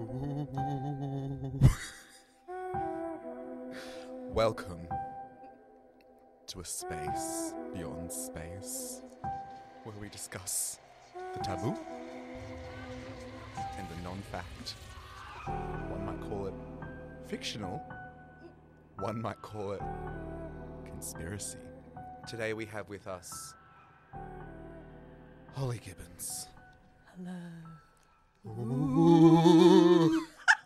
Welcome to a space beyond space where we discuss the taboo and the non-fact. One might call it fictional, one might call it conspiracy. Today we have with us Holly Gibbons. Hello. Ooh.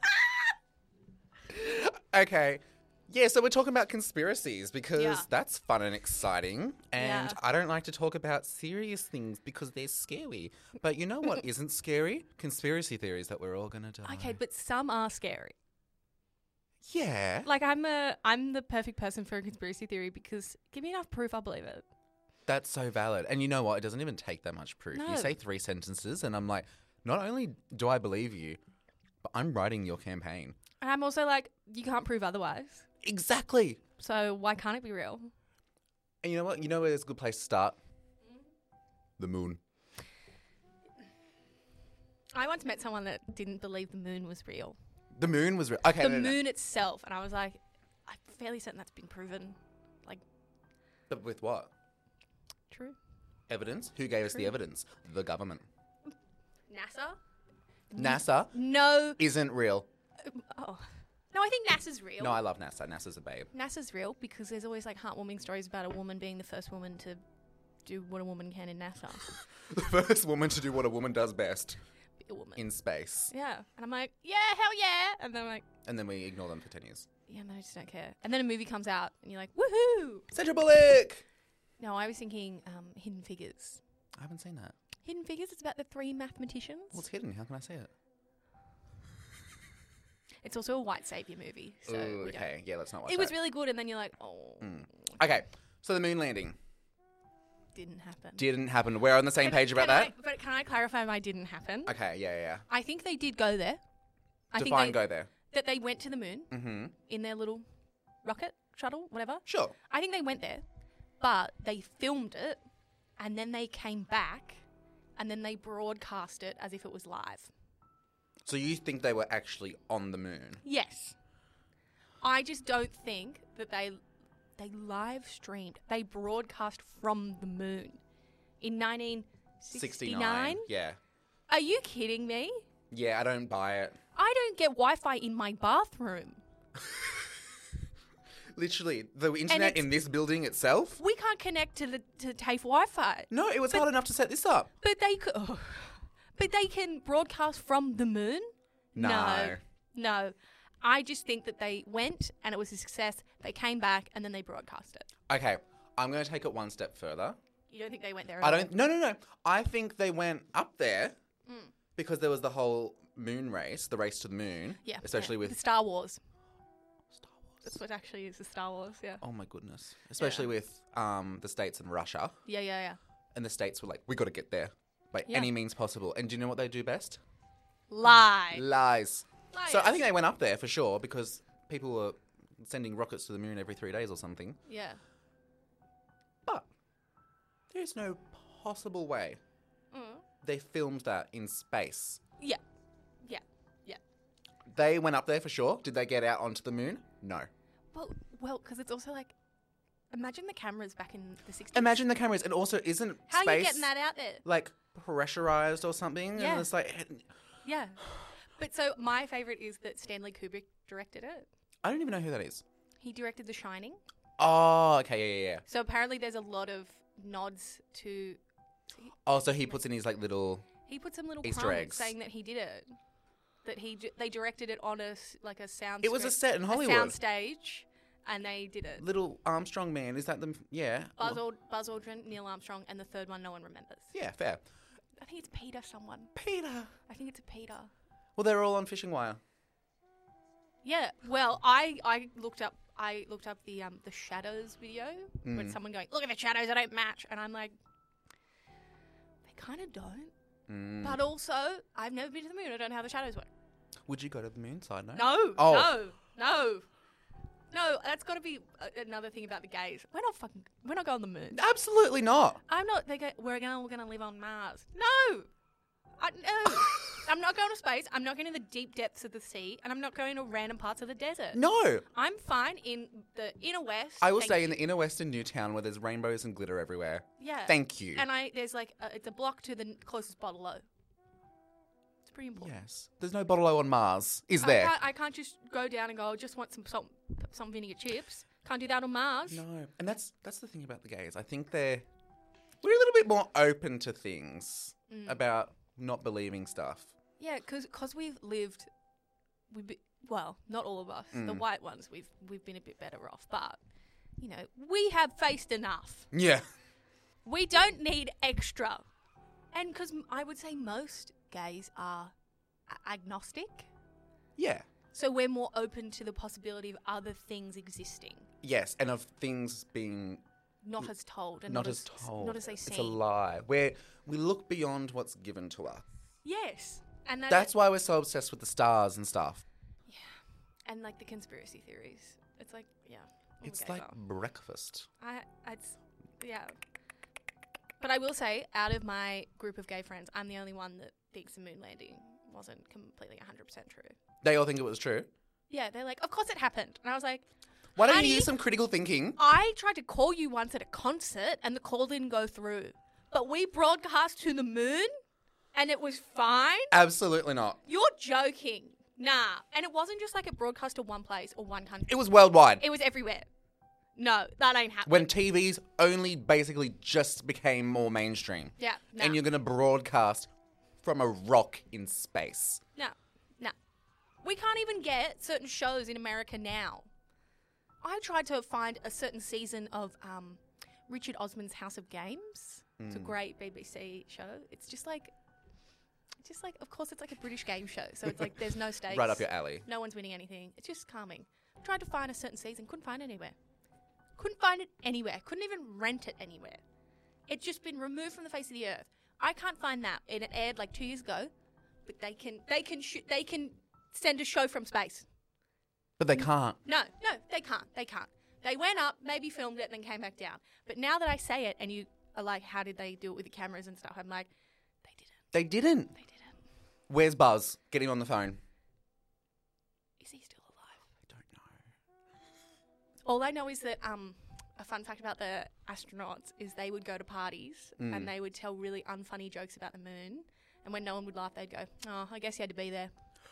Okay. Yeah, so we're talking about conspiracies because that's fun and exciting. And I don't like to talk about serious things because they're scary. But you know what isn't scary? Conspiracy theories that we're all going to die. Okay, but some are scary. Yeah. Like I'm the perfect person for a conspiracy theory because give me enough proof, I'll believe it. That's so valid. And you know what? It doesn't even take that much proof. No. You say 3 sentences and I'm like, not only do I believe you, but I'm writing your campaign. And I'm also like, you can't prove otherwise. Exactly. So why can't it be real? And you know what? You know where there's a good place to start? The moon. I once met someone that didn't believe the moon was real. The moon was real. Okay, The no. moon itself. And I was like, I'm fairly certain that's been proven. Like, But with what? true. Evidence? Who gave us the evidence? The government. NASA? NASA No. isn't real. Oh. No, I think NASA's real. No, I love NASA. NASA's a babe. NASA's real because there's always like heartwarming stories about a woman being the first woman to do what a woman can in NASA. The first woman to do what a woman does best Be a woman. in space. Yeah. And I'm like, yeah, hell yeah. And then I'm like, And then we ignore them for 10 years. yeah, no, I just don't care. And then a movie comes out and you're like, woohoo. Sandra Bullock! No, I was thinking Hidden Figures. I haven't seen that. Hidden Figures, it's about the 3 mathematicians. Well, it's hidden. How can I see it? It's also a white savior movie. So Ooh, we don't- okay. Yeah, let's not watch It was that. really good and then you're like, oh, Okay, so the moon landing didn't happen. didn't happen. We're on the same page about that? But can I clarify why didn't happen? Okay, yeah. I think they did go there. I think Define go there. that they went to the moon Mm-hmm. in their little rocket, shuttle, whatever. Sure. I think they went there, but they filmed it and then they came back and then they broadcast it as if it was live. So you think they were actually on the moon? Yes. I just don't think that they live streamed. They broadcast from the moon in 1969. Yeah. Are you kidding me? Yeah, I don't buy it. I don't get Wi-Fi in my bathroom. Literally, the internet it's- in this building itself? We can't connect to the TAFE Wi-Fi. No, it was hard enough to set this up. But they could. Oh. But they can broadcast from the moon? No. No. I just think that they went and it was a success. They came back and then they broadcast it. Okay, I'm going to take it one step further. You don't think they went there at I all? don't. No. I think they went up there because there was the whole moon race, the race to the moon. Yeah. Especially the with Star Wars. Star Wars. That's what actually is the Star Wars, yeah. Oh my goodness. Especially with the States and Russia. Yeah. And the States were like, we got to get there by Yeah. any means possible. And do you know what they do best? Lie. Lies. So I Liars. think they went up there for sure because people were sending rockets to the moon every 3 days or something. Yeah. But there's no possible way Mm. they filmed that in space. Yeah. They went up there for sure. Did they get out onto the moon? No. Well, because it's also like, imagine the cameras back in the 60s. Imagine the cameras. And also, isn't How space are you getting that out there? like pressurized or something? Yeah. And it's like, Yeah. But so my favourite is that Stanley Kubrick directed it. I don't even know who that is. He directed The Shining. Oh, okay, yeah. So apparently there's a lot of nods to... Oh, so he puts in his like little. He put some little Easter crumbs eggs. saying that he did it. That they directed it on a sound... It was a set in A Hollywood. sound stage, and they did it. Little Armstrong man. Is that them? Yeah. Buzz Aldrin, Neil Armstrong, and the third one no one remembers. Yeah, fair. I think it's Peter someone. Peter. I think it's a Peter. Well, they're all on fishing wire. Yeah, well, I looked up the shadows video with someone going, look at the shadows, they don't match, and I'm like, they kind of don't. But also, I've never been to the moon. I don't know how the shadows work. Would you go to the moon? Side note. No, Oh. no. That's got to be another thing about the gays. We're not going on the moon. Absolutely not. I'm not. They go. We're gonna live on Mars. No, No. I'm not going to space. I'm not going to the deep depths of the sea. And I'm not going to random parts of the desert. No. I'm fine in the inner west. I will stay in the inner west in Newtown where there's rainbows and glitter everywhere. Yeah. Thank you. And there's like, it's a block to the closest bottle-o. It's pretty important. Yes. There's no bottle-o on Mars, is there? I can't just go down and go, I just want some salt, some vinegar chips. Can't do that on Mars. No. And that's the thing about the gays. I think we're a little bit more open to things about not believing stuff. Yeah, because we've lived, not all of us, the white ones, we've been a bit better off, but, you know, we have faced enough. Yeah. We don't need extra. And because I would say most gays are agnostic. Yeah. So we're more open to the possibility of other things existing. Yes, and of things being... Not as told. And not as told. Not as they seem. It's a lie. We look beyond what's given to us. Yes. And that's why we're so obsessed with the stars and stuff. Yeah. And like the conspiracy theories. It's like, yeah. It's like breakfast. Yeah. But I will say, out of my group of gay friends, I'm the only one that thinks the moon landing wasn't completely 100% true. They all think it was true? Yeah, they're like, of course it happened. And I was like, why don't you use some critical thinking? I tried to call you once at a concert and the call didn't go through. But we broadcast to the moon and it was fine? Absolutely not. You're joking. Nah. And it wasn't just like it broadcast to one place or one country. It was worldwide. It was everywhere. No, that ain't happening. When TVs only basically just became more mainstream. Yeah. Nah. And you're going to broadcast from a rock in space. No. No. We can't even get certain shows in America now. I tried to find a certain season of Richard Osman's House of Games. It's a great BBC show. It's just like, of course, it's like a British game show. So it's like there's no stakes. Right up your alley. No one's winning anything. It's just calming. Tried to find a certain season. Couldn't find it anywhere. Couldn't find it anywhere. Couldn't even rent it anywhere. It's just been removed from the face of the earth. I can't find that. And it aired like 2 years ago. But they can send a show from space. But they can't. No, they can't. They can't. They went up, maybe filmed it, then came back down. But now that I say it and you are like, how did they do it with the cameras and stuff? I'm like, they didn't. They didn't. They didn't. Where's Buzz? Get him on the phone. Is he still alive? I don't know. All I know is that a fun fact about the astronauts is they would go to parties and they would tell really unfunny jokes about the moon. And when no one would laugh, they'd go, oh, I guess you had to be there.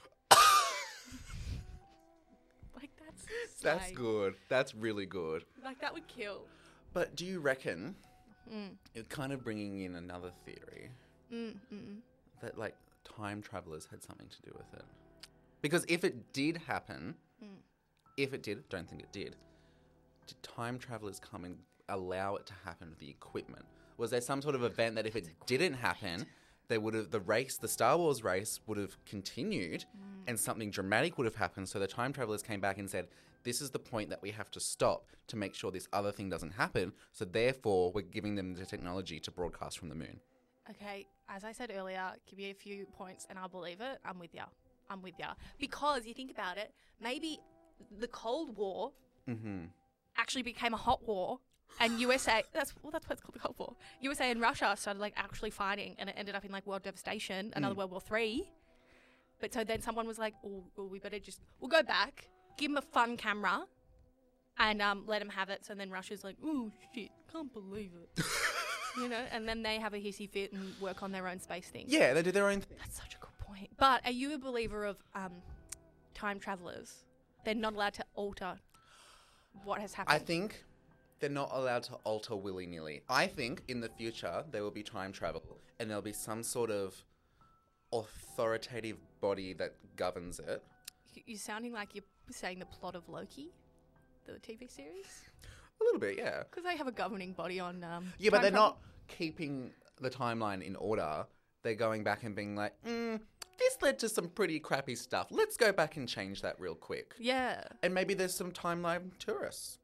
Like, that's good. That's really good. Like, that would kill. But do you reckon you're kind of bringing in another theory that, like, time travelers had something to do with it? Because if it did happen, don't think it did time travelers come and allow it to happen with the equipment? Was there some sort of event that if it didn't happen, the Star Wars race would have continued and something dramatic would have happened, so the time travelers came back and said, this is the point that we have to stop to make sure this other thing doesn't happen, so therefore we're giving them the technology to broadcast from the moon. Okay, as I said earlier, give me a few points and I'll believe it. I'm with ya. Because you think about it, maybe the Cold War actually became a hot war. And USA, that's what it's called, the Cold War. USA and Russia started like actually fighting, and it ended up in like world devastation, another World War III. But so then someone was like, "Oh, we better we'll go back, give them a fun camera, and let them have it." So then Russia's like, "Oh shit, can't believe it," you know. And then they have a hissy fit and work on their own space thing. Yeah, they do their own thing. That's such a good point. But are you a believer of time travelers? They're not allowed to alter what has happened. I think they're not allowed to alter willy-nilly. I think in the future there will be time travel and there'll be some sort of authoritative body that governs it. You're sounding like you're saying the plot of Loki, the TV series? A little bit, yeah. Because they have a governing body on yeah, but they're not keeping the timeline in order. They're going back and being like, this led to some pretty crappy stuff. Let's go back and change that real quick. Yeah. And maybe there's some timeline tourists.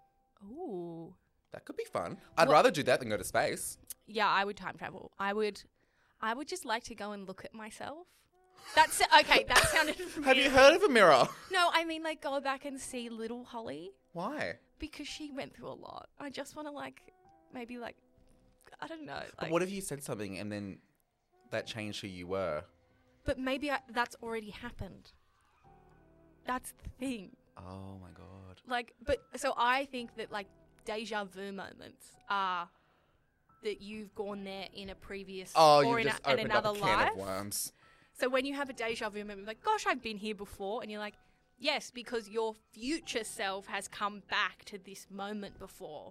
Ooh. That could be fun. I'd rather do that than go to space. Yeah, I would time travel. I would just like to go and look at myself. That's okay, that sounded weird. Have you heard of a mirror? No, I mean like go back and see little Holly. Why? Because she went through a lot. I just want to maybe I don't know. But what if you said something and then that changed who you were. But maybe that's already happened. That's the thing. Oh my God. Like, but so I think that like deja vu moments are that you've gone there in a previous or in another life. Can of worms. So when you have a deja vu moment, like, gosh, I've been here before, and you're like, yes, because your future self has come back to this moment before.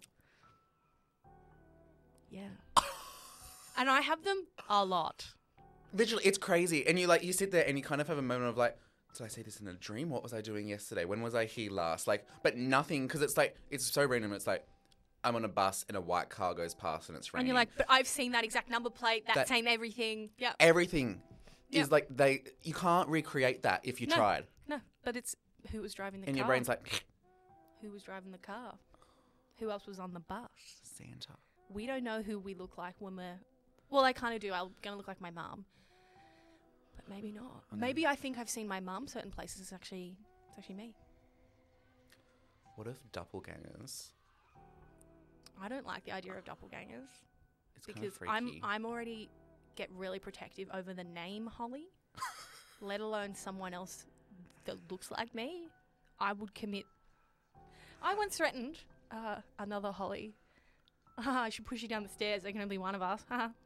Yeah. And I have them a lot. Literally, it's crazy. And you sit there and you kind of have a moment of like, did I see this in a dream? What was I doing yesterday? When was I here last? Like, but nothing, because it's like, it's so random. It's like, I'm on a bus and a white car goes past and it's raining. And you're like, but I've seen that exact number plate, that same everything. Yeah. Everything is like, you can't recreate that if you tried. No, but it's who was driving the car. And your brain's like, who was driving the car? Who else was on the bus? Santa. We don't know who we look like when we're... Well, I kind of do. I'm going to look like my mum. But maybe not. Maybe I think I've seen my mum certain places. It's actually me. What if doppelgangers? I don't like the idea of doppelgangers. It's because kind of freaky. I'm already get really protective over the name Holly, let alone someone else that looks like me. I would commit. I once threatened another Holly. I should push you down the stairs. There can only be one of us.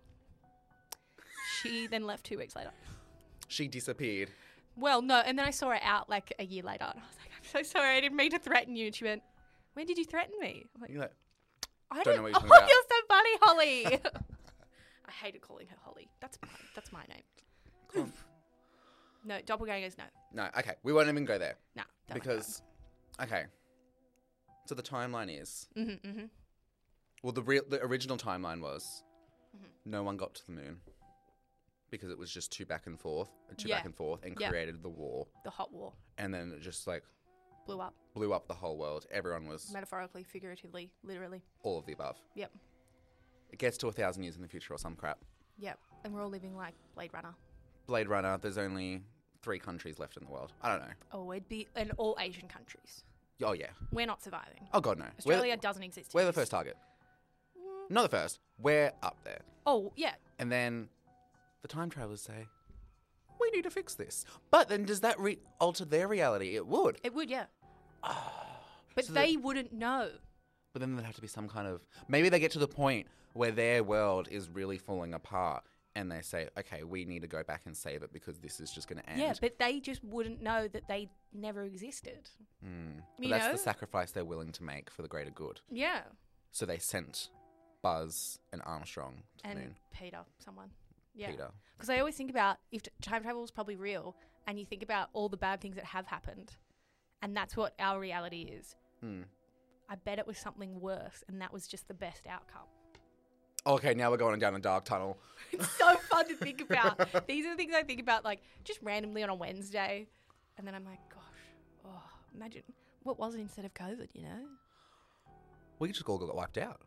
She then left 2 weeks later. She disappeared. Well, no, and then I saw her out like a year later. And I was like, I'm so sorry, I didn't mean to threaten you. And she went, when did you threaten me? I'm like, you're like, I don't know what you're talking about. You're so funny, Holly. I hated calling her Holly. That's my name. No, doppelgangers, no. No, okay. We won't even go there. No. Because, okay. So the timeline is... Mm-hmm. Well, the original timeline was no one got to the moon because it was just too back and forth and created the war. The hot war. And then it just like... Blew up the whole world. Everyone was... Metaphorically, figuratively, literally. All of the above. Yep. It gets to 1,000 years in the future or some crap. Yep. And we're all living like Blade Runner, there's only 3 countries left in the world. I don't know. Oh, it'd be in all Asian countries. Oh, yeah. We're not surviving. Oh, God, no. Australia doesn't exist. We're the first target. Not the first. We're up there. Oh, yeah. And then the time travelers say, we need to fix this. But then does that alter their reality? It would. It would, yeah. But so they wouldn't know. But then there'd have to be some kind of... Maybe they get to the point where their world is really falling apart and they say, okay, we need to go back and save it because this is just going to end. Yeah, but they just wouldn't know that they never existed. But that's the sacrifice they're willing to make for the greater good. Yeah. So they sent Buzz and Armstrong to the moon. And Peter, someone. Yeah. Peter. Because I always think about if time travel is probably real and you think about all the bad things that have happened and that's what our reality is. I bet it was something worse and that was just the best outcome. Okay, now we're going down a dark tunnel. It's so fun to think about. These are the things I think about like just randomly on a Wednesday. And then I'm like, gosh, imagine what was it instead of COVID, you know? We just all got wiped out.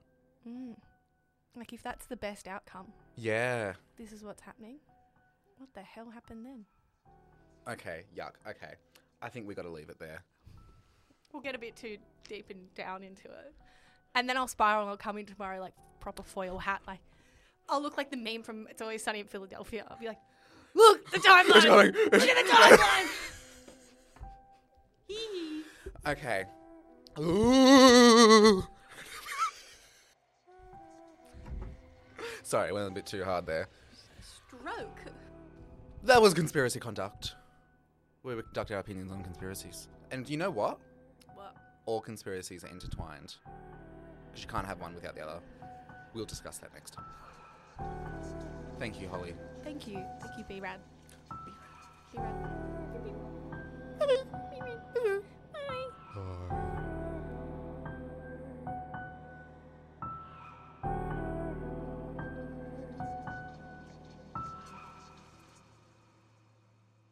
Like if that's the best outcome. Yeah. This is what's happening. What the hell happened then? Okay, yuck. Okay. I think we got to leave it there. We'll get a bit too deep and down into it. And then I'll spiral and I'll come in tomorrow like proper foil hat. Like I'll look like the meme from It's Always Sunny in Philadelphia. I'll be like, look, the timeline. Look at the timeline. Okay. Ooh. Sorry, I went a bit too hard there. Stroke. That was Conspiracy Conduct. Where we conduct our opinions on conspiracies. And you know what? What? All conspiracies are intertwined. Because you can't have one without the other. We'll discuss that next time. Thank you, Holly. Thank you. Thank you, B-Rad. B-Rad.